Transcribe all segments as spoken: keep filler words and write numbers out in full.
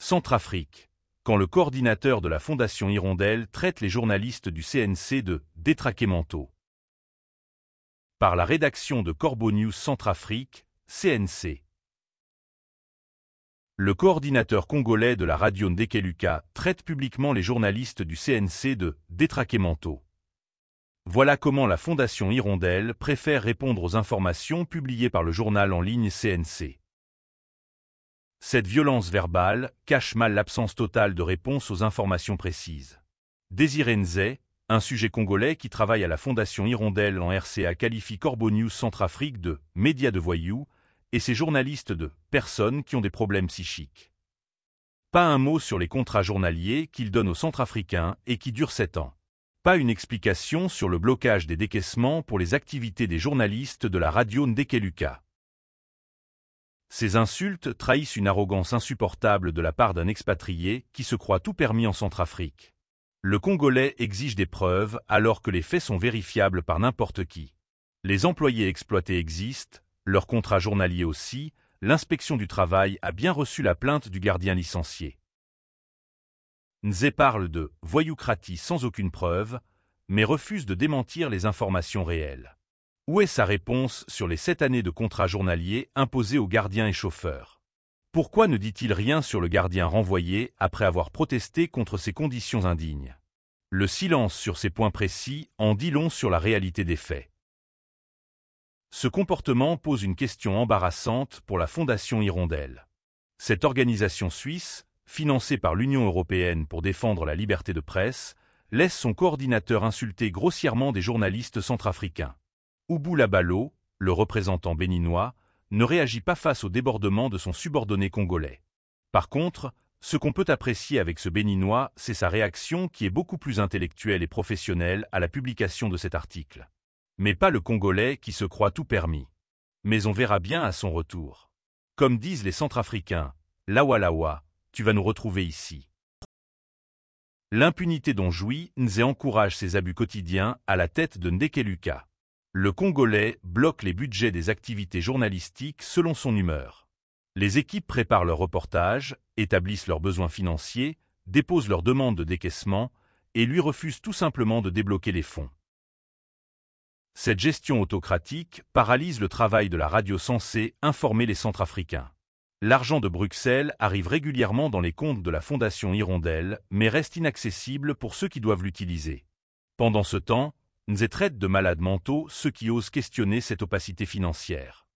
Centrafrique. Quand le coordinateur de la Fondation Hirondelle traite les journalistes du C N C de « détraqués mentaux ». Par la rédaction de Corbeau News Centrafrique, C N C. Le coordinateur congolais de la radio Ndekeluka traite publiquement les journalistes du C N C de « détraqués mentaux ». Voilà comment la Fondation Hirondelle préfère répondre aux informations publiées par le journal en ligne C N C. Cette violence verbale cache mal l'absence totale de réponse aux informations précises. Désiré Nzé, un sujet congolais qui travaille à la Fondation Hirondelle en R C A, qualifie Corbeau News Centrafrique de « médias de voyous » et ses journalistes de « personnes qui ont des problèmes psychiques ». Pas un mot sur les contrats journaliers qu'il donne aux Centrafricains et qui durent sept ans. Pas une explication sur le blocage des décaissements pour les activités des journalistes de la radio Ndekeluka. Ces insultes trahissent une arrogance insupportable de la part d'un expatrié qui se croit tout permis en Centrafrique. Le Congolais exige des preuves alors que les faits sont vérifiables par n'importe qui. Les employés exploités existent, leurs contrats journaliers aussi, l'inspection du travail a bien reçu la plainte du gardien licencié. Nzé parle de « voyoucratie » sans aucune preuve, mais refuse de démentir les informations réelles. Où est sa réponse sur les sept années de contrat journalier imposés aux gardiens et chauffeurs? Pourquoi ne dit-il rien sur le gardien renvoyé après avoir protesté contre ces conditions indignes? Le silence sur ces points précis en dit long sur la réalité des faits. Ce comportement pose une question embarrassante pour la Fondation Hirondelle. Cette organisation suisse, financée par l'Union européenne pour défendre la liberté de presse, laisse son coordinateur insulter grossièrement des journalistes centrafricains. Oubou Labalo, le représentant béninois, ne réagit pas face au débordement de son subordonné congolais. Par contre, ce qu'on peut apprécier avec ce béninois, c'est sa réaction qui est beaucoup plus intellectuelle et professionnelle à la publication de cet article. Mais pas le Congolais qui se croit tout permis. Mais on verra bien à son retour. Comme disent les Centrafricains, « Lawa Lawa, tu vas nous retrouver ici ». L'impunité dont jouit Nzé encourage ses abus quotidiens à la tête de Ndekeluka. Le Congolais bloque les budgets des activités journalistiques selon son humeur. Les équipes préparent leurs reportages, établissent leurs besoins financiers, déposent leurs demandes de décaissement et lui refusent tout simplement de débloquer les fonds. Cette gestion autocratique paralyse le travail de la radio censée informer les Centrafricains. L'argent de Bruxelles arrive régulièrement dans les comptes de la Fondation Hirondelle, mais reste inaccessible pour ceux qui doivent l'utiliser. Pendant ce temps, Nzé traite de malades mentaux ceux qui osent questionner cette opacité financière.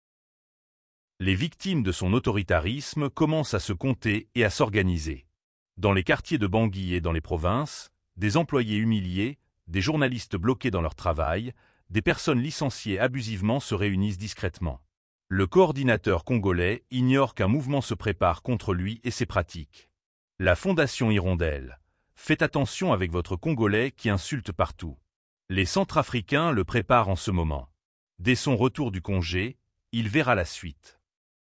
Les victimes de son autoritarisme commencent à se compter et à s'organiser. Dans les quartiers de Bangui et dans les provinces, des employés humiliés, des journalistes bloqués dans leur travail, des personnes licenciées abusivement se réunissent discrètement. Le coordinateur congolais ignore qu'un mouvement se prépare contre lui et ses pratiques. La Fondation Hirondelle. Faites attention avec votre Congolais qui insulte partout. Les Centrafricains le préparent en ce moment. Dès son retour du congé, il verra la suite.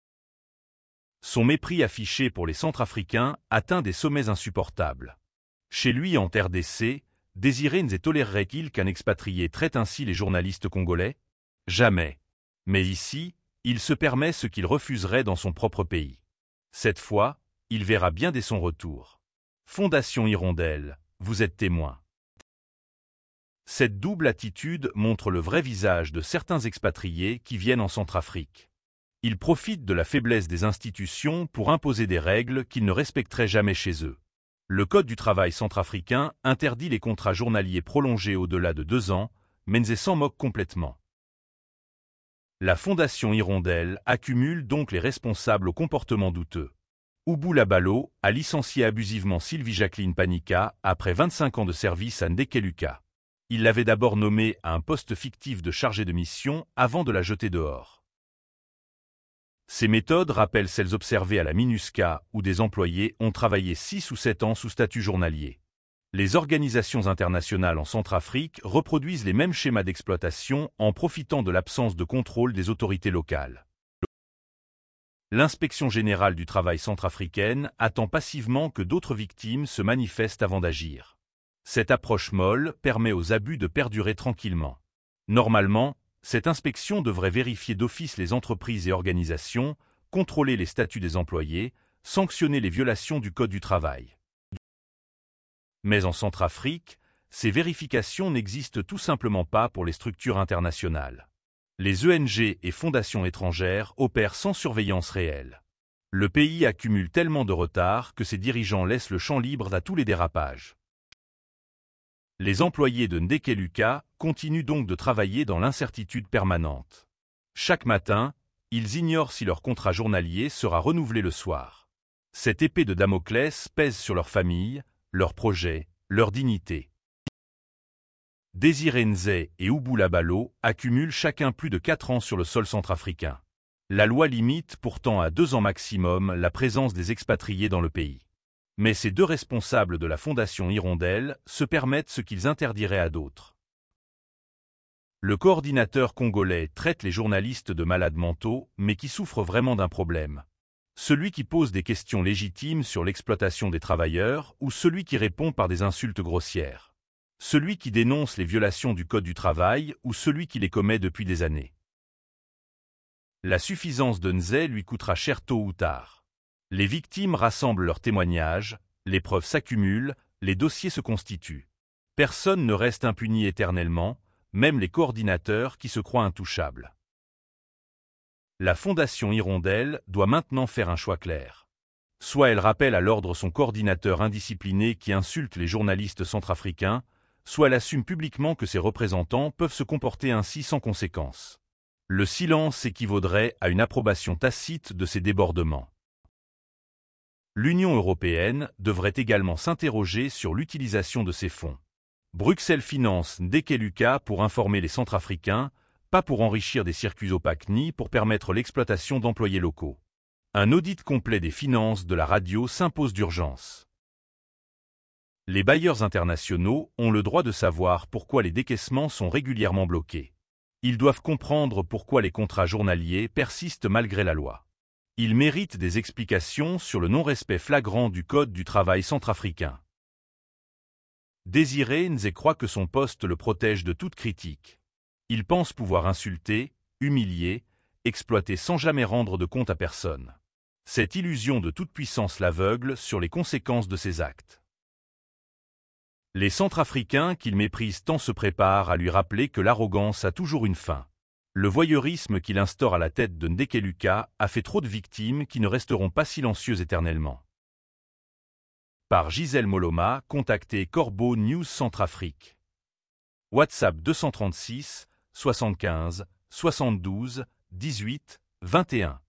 Son mépris affiché pour les Centrafricains atteint des sommets insupportables. Chez lui en R D C, Désiré Nzé tolérerait-il qu'un expatrié traite ainsi les journalistes congolais? Jamais. Mais ici, il se permet ce qu'il refuserait dans son propre pays. Cette fois, il verra bien dès son retour. Fondation Hirondelle, vous êtes témoin. Cette double attitude montre le vrai visage de certains expatriés qui viennent en Centrafrique. Ils profitent de la faiblesse des institutions pour imposer des règles qu'ils ne respecteraient jamais chez eux. Le Code du travail centrafricain interdit les contrats journaliers prolongés au-delà de deux ans, mais Nzé s'en moque complètement. La Fondation Hirondelle accumule donc les responsables au comportement douteux. Oubou Labalo a licencié abusivement Sylvie Jacqueline Panika après vingt-cinq ans de service à Ndekeluka. Il l'avait d'abord nommée à un poste fictif de chargé de mission avant de la jeter dehors. Ces méthodes rappellent celles observées à la MINUSCA où des employés ont travaillé six ou sept ans sous statut journalier. Les organisations internationales en Centrafrique reproduisent les mêmes schémas d'exploitation en profitant de l'absence de contrôle des autorités locales. L'Inspection générale du travail centrafricaine attend passivement que d'autres victimes se manifestent avant d'agir. Cette approche molle permet aux abus de perdurer tranquillement. Normalement, cette inspection devrait vérifier d'office les entreprises et organisations, contrôler les statuts des employés, sanctionner les violations du Code du travail. Mais en Centrafrique, ces vérifications n'existent tout simplement pas pour les structures internationales. Les E N G et fondations étrangères opèrent sans surveillance réelle. Le pays accumule tellement de retard que ses dirigeants laissent le champ libre à tous les dérapages. Les employés de Ndekeluka continuent donc de travailler dans l'incertitude permanente. Chaque matin, ils ignorent si leur contrat journalier sera renouvelé le soir. Cette épée de Damoclès pèse sur leur famille, leurs projets, leur dignité. Désiré Nzé et Ouboula Balo accumulent chacun plus de quatre ans sur le sol centrafricain. La loi limite pourtant à deux ans maximum la présence des expatriés dans le pays. Mais ces deux responsables de la Fondation Hirondelle se permettent ce qu'ils interdiraient à d'autres. Le coordinateur congolais traite les journalistes de malades mentaux, mais qui souffrent vraiment d'un problème. Celui qui pose des questions légitimes sur l'exploitation des travailleurs ou celui qui répond par des insultes grossières. Celui qui dénonce les violations du Code du travail ou celui qui les commet depuis des années. La suffisance de Nzé lui coûtera cher tôt ou tard. Les victimes rassemblent leurs témoignages, les preuves s'accumulent, les dossiers se constituent. Personne ne reste impuni éternellement, même les coordinateurs qui se croient intouchables. La Fondation Hirondelle doit maintenant faire un choix clair. Soit elle rappelle à l'ordre son coordinateur indiscipliné qui insulte les journalistes centrafricains, soit elle assume publiquement que ses représentants peuvent se comporter ainsi sans conséquence. Le silence équivaudrait à une approbation tacite de ces débordements. L'Union européenne devrait également s'interroger sur l'utilisation de ces fonds. Bruxelles finance Ndekeluka pour informer les Centrafricains, pas pour enrichir des circuits opaques ni pour permettre l'exploitation d'employés locaux. Un audit complet des finances de la radio s'impose d'urgence. Les bailleurs internationaux ont le droit de savoir pourquoi les décaissements sont régulièrement bloqués. Ils doivent comprendre pourquoi les contrats journaliers persistent malgré la loi. Ils méritent des explications sur le non-respect flagrant du Code du travail centrafricain. Désiré Nzé croit que son poste le protège de toute critique. Il pense pouvoir insulter, humilier, exploiter sans jamais rendre de compte à personne. Cette illusion de toute puissance l'aveugle sur les conséquences de ses actes. Les Centrafricains qu'il méprise tant se préparent à lui rappeler que l'arrogance a toujours une fin. Le voyeurisme qu'il instaure à la tête de Ndekeluka a fait trop de victimes qui ne resteront pas silencieuses éternellement. Par Gisèle Moloma, contactez Corbeau News Centrafrique. WhatsApp deux cent trente-six, soixante-quinze, soixante-douze, dix-huit, vingt et un.